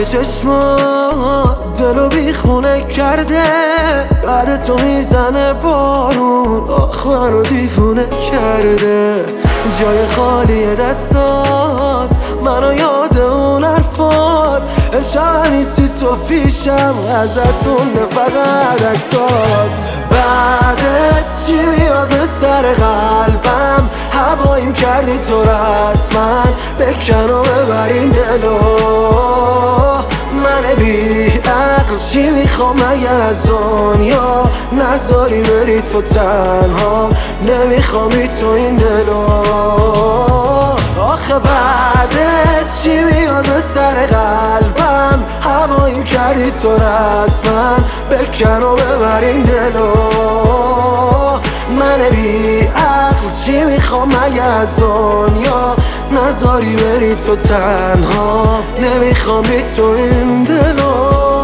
که چشمات دلو بیخونه کرده، بعد تو میزنه بارون، آخ منو دیوونه کرده. جای خالی دستات منو یاد اون حرفات، امشب نیستی تو پیشم، ازت مونده فقط عکسات. بعدت چی میاد به سر قلبم، هواییم کردی تو رسما، بکن و ببر این دلو. من بی عقل چی میخوام مگه از دنیا، نذاری بری تو تنها، نمیخوامی تو این دلو. آخه بعدت چی میاد به سر قلبم، هواییم کردی تو رسما، بکن و ببر این دلو. من بی عقل چی میخوام مگه از دنیا، نذاری بری تو تنها، نمیخوام بی تو این دلو.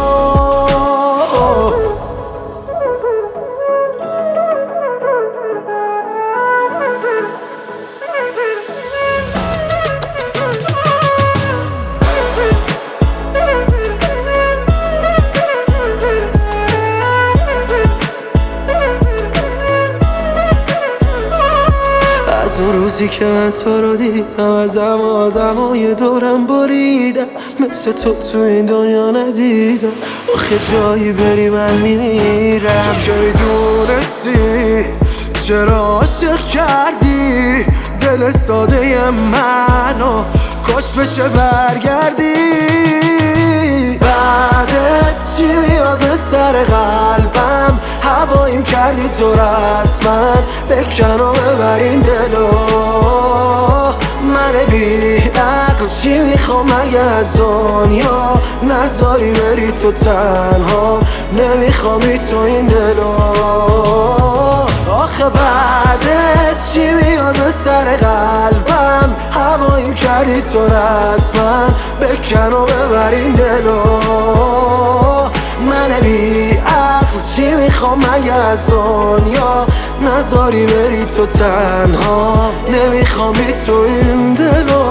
اون روزی که من تو رو دیدم، ازم آدمای دورم بریدم، مثل تو این دنیا ندیدم. آخه جایی بری من میمیرم. تو که میدونستی چرا عاشق کردی دل ساده منو، کاش بشه برگردی. بعدت چی میاد به سر قلبم، هواییم کردی تو رسما، بکن و ببر این دلو. من بی عقل چی میخوام مگه از دنیا، نذاری بری تو تنها، نمیخوامی تو این دلو. آخه بعدت چی میاد به سر قلبم، هواییم کردی تو رسما، بکن و ببر این دلو. من بی عقل چی میخوام مگه از دنیا، نذاری بری تو تنها، نمیخوام بی تو این دلو.